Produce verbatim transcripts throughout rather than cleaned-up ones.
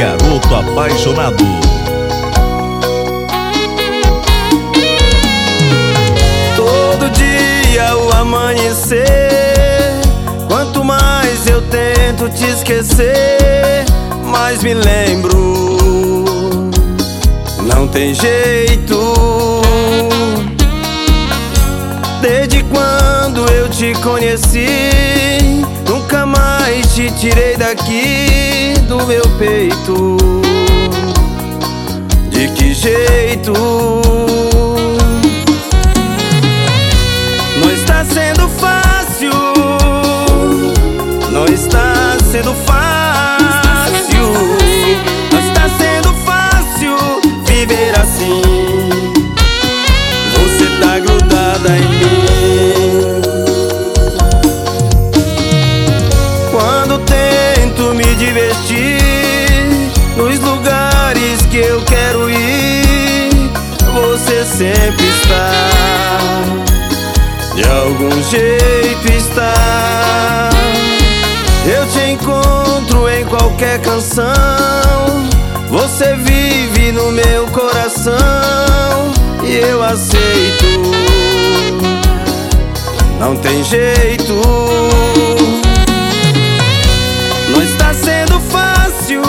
Garoto Apaixonado. Todo dia o amanhecer, quanto mais eu tento te esquecer, mais me lembro, não tem jeito. Desde quando eu te conheci, nunca mais te tirei daqui do meu peito. De que jeito? Não está sendo fácil, não está sendo fácil, não está sendo fácil viver assim. Você tá grudada em mim. Quando tento me divertir nos lugares que eu quero ir, você sempre está, de algum jeito está. Eu te encontro em qualquer canção, você vive no meu coração e eu aceito, não tem jeito. Não está sendo fácil,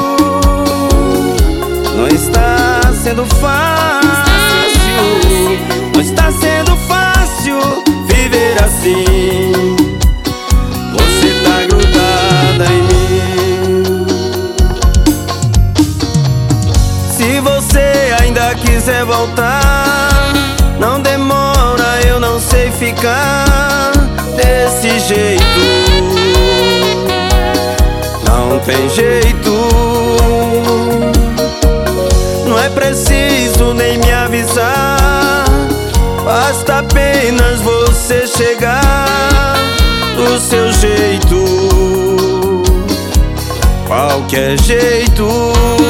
não está sendo fácil, não está sendo fácil viver assim. Você tá grudada em mim. Se você ainda quiser voltar, não demora, eu não sei ficar desse jeito. Não tem jeito. Não é preciso nem me avisar, basta apenas você chegar do seu jeito, qualquer jeito.